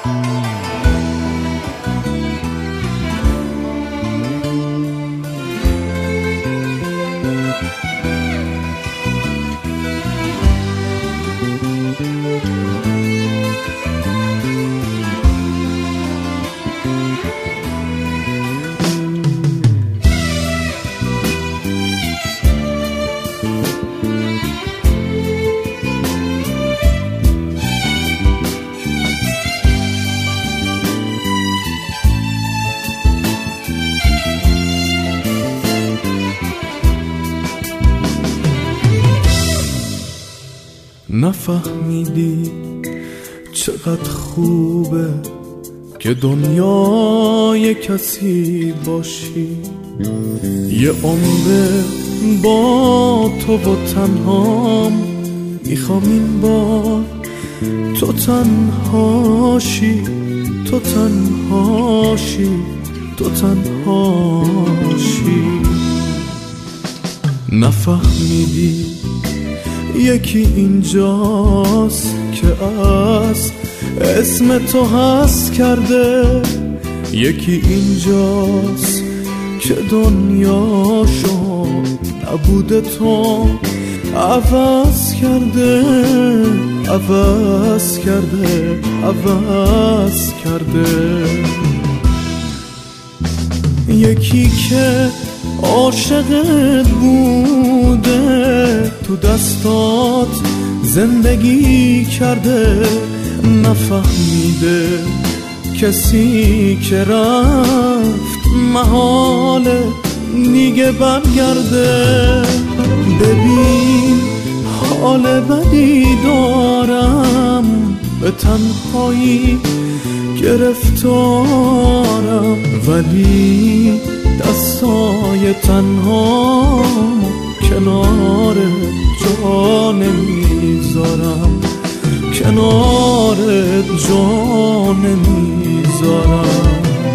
نفهمیدی چقدر خوبه که دنیای کسی باشی، یه عمر با تو و تنهام میخوام این بار تو تنهاشی، تو تنهاشی، تو تنهاشی. نفهمیدی یکی اینجاست که از اسم تو حس کرده، یکی اینجاست که دنیاشو نبوده تو عوض کرده، عوض کرده، عوض کرده. یکی که عاشقت بوده تو دستات زندگی کرده، نفهمیده کسی که رفت محاله دیگه برگرده. ببین حال بدی دارم، به تنهایی گرفتارم، ولی دستای تنها کنار جا نمیذارم، کنار جا نمیذارم.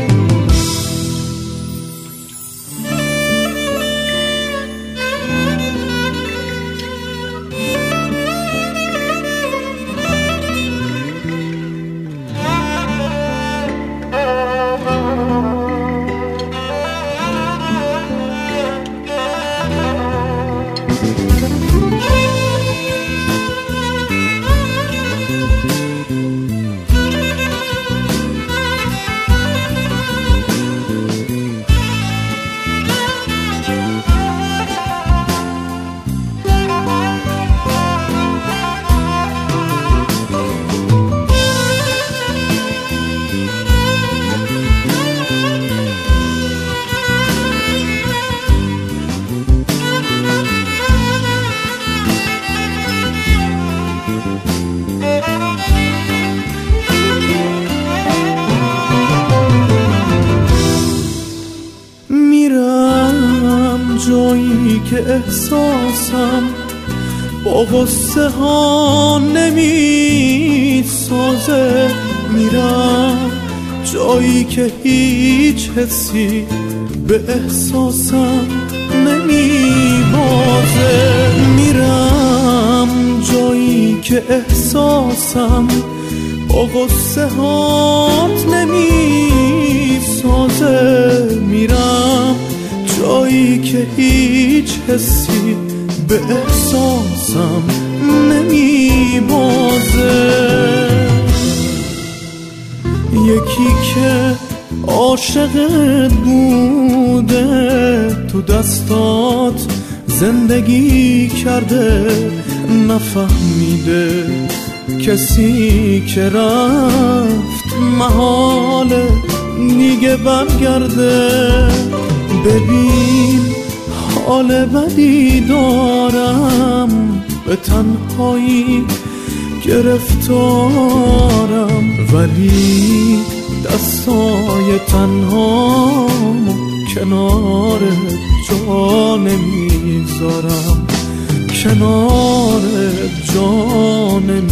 جایی که احساسم با غصه ها نمی سازه، میرم جایی که هیچ حسی به احساسم نمی بازه، میرم جایی که احساسم با غصه هات نمی سازه، میرم جایی که هیچ حسی به احساسم نمی بازه. یکی که عاشقت بوده تو دستات زندگی کرده، نفهمیده کسی که رفت محاله دیگه برگرده. ببین حال بدی دارم، به تنهایی گرفتارم، ولی دستای تنها کنار جا نمیذارم، کنار جا نمیذارم.